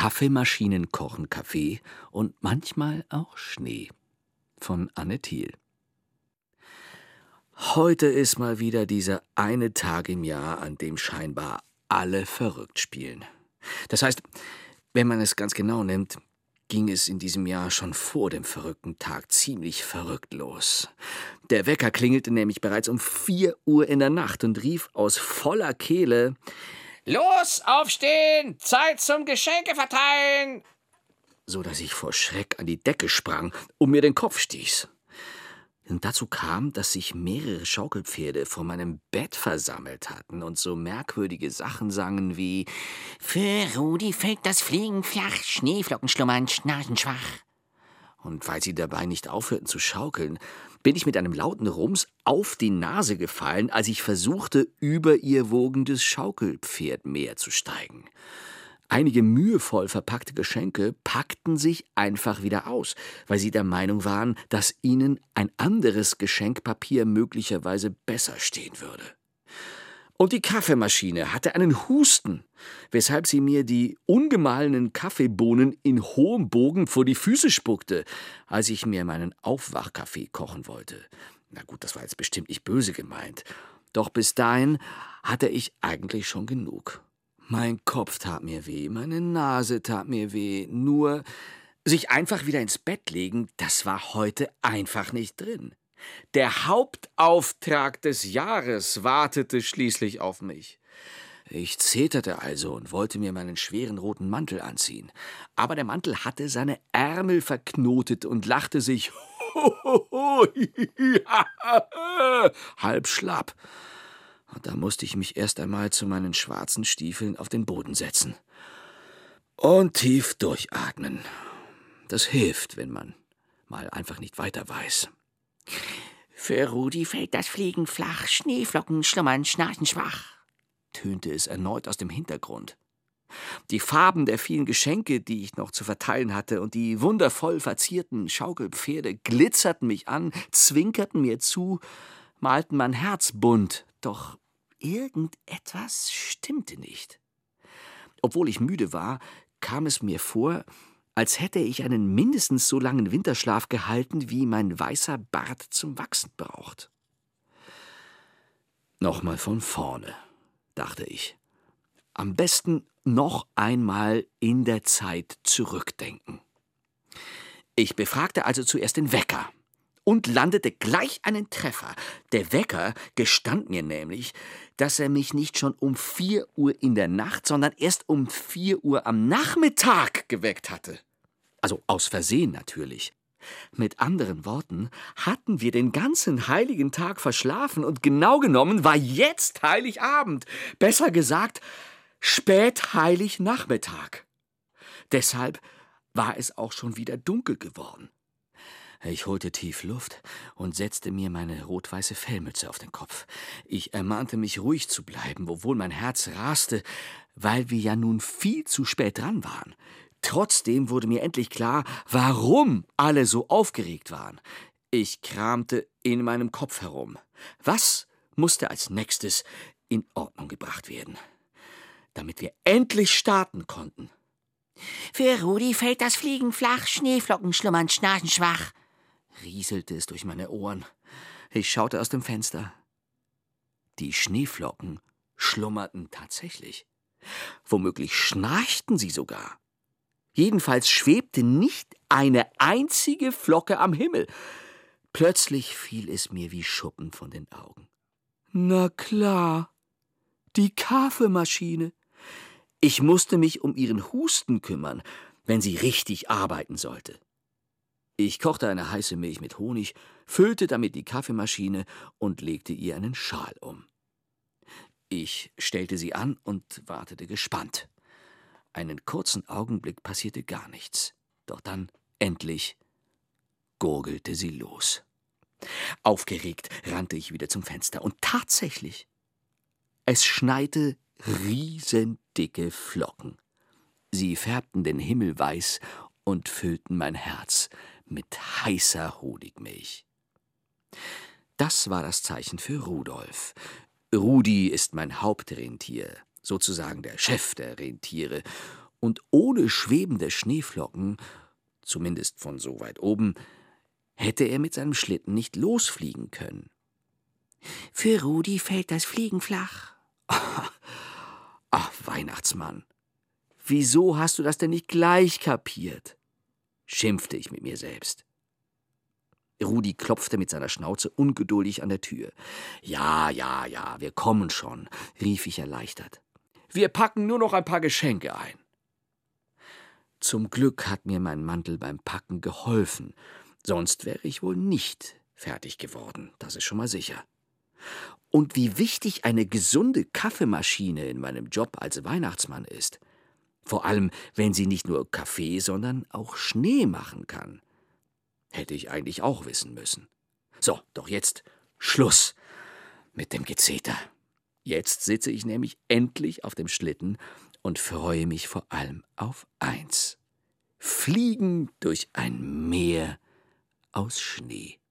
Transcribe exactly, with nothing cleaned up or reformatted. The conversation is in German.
Kaffeemaschinen kochen Kaffee und manchmal auch Schnee. Von Anne Thiel. Heute ist mal wieder dieser eine Tag im Jahr, an dem scheinbar alle verrückt spielen. Das heißt, wenn man es ganz genau nimmt, ging es in diesem Jahr schon vor dem verrückten Tag ziemlich verrückt los. Der Wecker klingelte nämlich bereits um vier Uhr in der Nacht und rief aus voller Kehle: »Los, aufstehen! Zeit zum Geschenke verteilen!« So dass ich vor Schreck an die Decke sprang und mir den Kopf stieß. Und dazu kam, dass sich mehrere Schaukelpferde vor meinem Bett versammelt hatten und so merkwürdige Sachen sangen wie »Für Rudi fällt das Fliegen flach, Schneeflocken schlummern, schnarchen schwach.« Und weil sie dabei nicht aufhörten zu schaukeln, bin ich mit einem lauten Rums auf die Nase gefallen, als ich versuchte, über ihr wogendes Schaukelpferdmeer zu steigen. Einige mühevoll verpackte Geschenke packten sich einfach wieder aus, weil sie der Meinung waren, dass ihnen ein anderes Geschenkpapier möglicherweise besser stehen würde. Und die Kaffeemaschine hatte einen Husten, weshalb sie mir die ungemahlenen Kaffeebohnen in hohem Bogen vor die Füße spuckte, als ich mir meinen Aufwachkaffee kochen wollte. Na gut, das war jetzt bestimmt nicht böse gemeint. Doch bis dahin hatte ich eigentlich schon genug. Mein Kopf tat mir weh, meine Nase tat mir weh, nur sich einfach wieder ins Bett legen, das war heute einfach nicht drin. Der Hauptauftrag des Jahres wartete schließlich auf mich. Ich zeterte also und wollte mir meinen schweren roten Mantel anziehen. Aber der Mantel hatte seine Ärmel verknotet und lachte sich halb schlapp. Und da musste ich mich erst einmal zu meinen schwarzen Stiefeln auf den Boden setzen. Und tief durchatmen. Das hilft, wenn man mal einfach nicht weiter weiß. »Für Rudi fällt das Fliegen flach, Schneeflocken schlummern, schnarchen schwach«, tönte es erneut aus dem Hintergrund. Die Farben der vielen Geschenke, die ich noch zu verteilen hatte, und die wundervoll verzierten Schaukelpferde glitzerten mich an, zwinkerten mir zu, malten mein Herz bunt, doch irgendetwas stimmte nicht. Obwohl ich müde war, kam es mir vor, als hätte ich einen mindestens so langen Winterschlaf gehalten, wie mein weißer Bart zum Wachsen braucht. Nochmal von vorne, dachte ich. Am besten noch einmal in der Zeit zurückdenken. Ich befragte also zuerst den Wecker und landete gleich einen Treffer. Der Wecker gestand mir nämlich, dass er mich nicht schon um vier Uhr in der Nacht, sondern erst um vier Uhr am Nachmittag geweckt hatte. Also aus Versehen natürlich. Mit anderen Worten hatten wir den ganzen heiligen Tag verschlafen und genau genommen war jetzt Heiligabend. Besser gesagt, Spätheilig-Nachmittag. Deshalb war es auch schon wieder dunkel geworden. Ich holte tief Luft und setzte mir meine rot-weiße Fellmütze auf den Kopf. Ich ermahnte mich, ruhig zu bleiben, obwohl mein Herz raste, weil wir ja nun viel zu spät dran waren. Trotzdem wurde mir endlich klar, warum alle so aufgeregt waren. Ich kramte in meinem Kopf herum. Was musste als nächstes in Ordnung gebracht werden, damit wir endlich starten konnten? »Für Rudi fällt das Fliegen flach, Schneeflocken schlummern, schnarchen schwach«, rieselte es durch meine Ohren. Ich schaute aus dem Fenster. Die Schneeflocken schlummerten tatsächlich. Womöglich schnarchten sie sogar. Jedenfalls schwebte nicht eine einzige Flocke am Himmel. Plötzlich fiel es mir wie Schuppen von den Augen. Na klar, die Kaffeemaschine. Ich musste mich um ihren Husten kümmern, wenn sie richtig arbeiten sollte. Ich kochte eine heiße Milch mit Honig, füllte damit die Kaffeemaschine und legte ihr einen Schal um. Ich stellte sie an und wartete gespannt. Einen kurzen Augenblick passierte gar nichts. Doch dann, endlich, gurgelte sie los. Aufgeregt rannte ich wieder zum Fenster. Und tatsächlich, es schneite riesendicke Flocken. Sie färbten den Himmel weiß und füllten mein Herz mit heißer Honigmilch. Das war das Zeichen für Rudolf. Rudi ist mein Hauptrentier, sozusagen der Chef der Rentiere. Und ohne schwebende Schneeflocken, zumindest von so weit oben, hätte er mit seinem Schlitten nicht losfliegen können. »Für Rudi fällt das Fliegen flach.« »Ach, Weihnachtsmann, wieso hast du das denn nicht gleich kapiert?«, schimpfte ich mit mir selbst. Rudi klopfte mit seiner Schnauze ungeduldig an der Tür. »Ja, ja, ja, wir kommen schon«, rief ich erleichtert. »Wir packen nur noch ein paar Geschenke ein.« Zum Glück hat mir mein Mantel beim Packen geholfen, sonst wäre ich wohl nicht fertig geworden, das ist schon mal sicher. Und wie wichtig eine gesunde Kaffeemaschine in meinem Job als Weihnachtsmann ist. Vor allem, wenn sie nicht nur Kaffee, sondern auch Schnee machen kann. Hätte ich eigentlich auch wissen müssen. So, doch jetzt Schluss mit dem Gezeter. Jetzt sitze ich nämlich endlich auf dem Schlitten und freue mich vor allem auf eins: Fliegen durch ein Meer aus Schnee.